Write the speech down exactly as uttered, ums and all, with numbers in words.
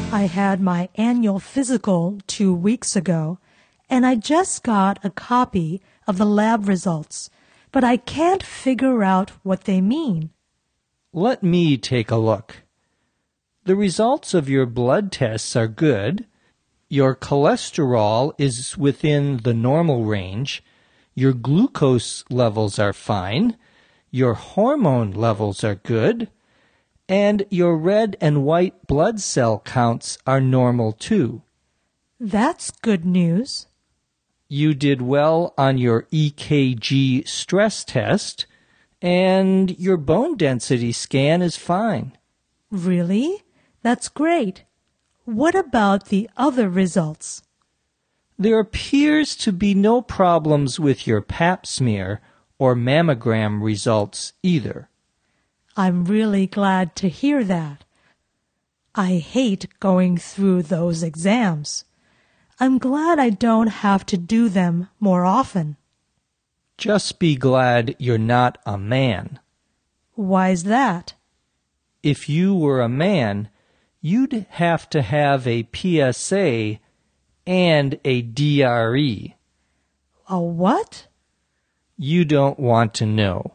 I had my annual physical two weeks ago, and I just got a copy of the lab results, but I can't figure out what they mean. Let me take a look. The results of your blood tests are good. Your cholesterol is within the normal range. Your glucose levels are fine. Your hormone levels are good. And your red and white blood cell counts are normal too. That's good news. You did well on your E K G stress test, and your bone density scan is fine. Really? That's great. What about the other results? There appears to be no problems with your pap smear or mammogram results either. I'm really glad to hear that. I hate going through those exams. I'm glad I don't have to do them more often. Just be glad you're not a man. Why's that? If you were a man, you'd have to have a P S A and a D R E. A what? You don't want to know.